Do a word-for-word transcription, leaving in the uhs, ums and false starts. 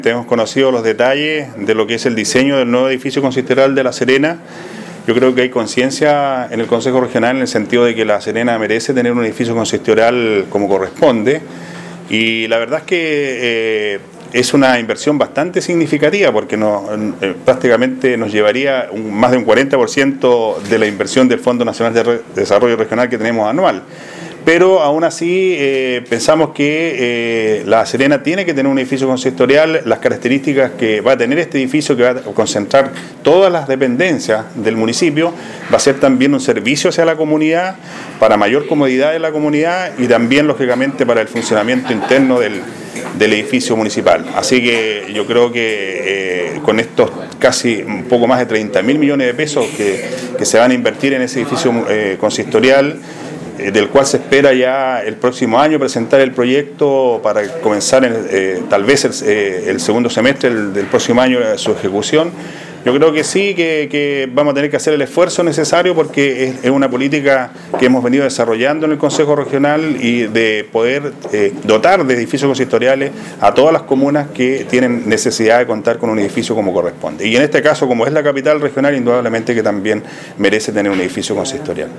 Hemos conocido los detalles de lo que es el diseño del nuevo edificio consistorial de La Serena. Yo creo que hay conciencia en el Consejo Regional en el sentido de que La Serena merece tener un edificio consistorial como corresponde, y la verdad es que eh, es una inversión bastante significativa porque no, eh, prácticamente nos llevaría un, más de un cuarenta por ciento de la inversión del Fondo Nacional de Re- Desarrollo Regional que tenemos anual. Pero aún así eh, pensamos que eh, La Serena tiene que tener un edificio consistorial, las características que va a tener este edificio, que va a concentrar todas las dependencias del municipio, va a ser también un servicio hacia la comunidad, para mayor comodidad de la comunidad y también lógicamente para el funcionamiento interno del, del edificio municipal. Así que yo creo que eh, con estos casi un poco más de treinta mil millones de pesos que, que se van a invertir en ese edificio eh, consistorial, del cual se espera ya el próximo año presentar el proyecto para comenzar en, eh, tal vez el, eh, el segundo semestre del, del próximo año su ejecución. Yo creo que sí, que, que vamos a tener que hacer el esfuerzo necesario porque es, es una política que hemos venido desarrollando en el Consejo Regional y de poder eh, dotar de edificios consistoriales a todas las comunas que tienen necesidad de contar con un edificio como corresponde. Y en este caso, como es la capital regional, indudablemente que también merece tener un edificio consistorial.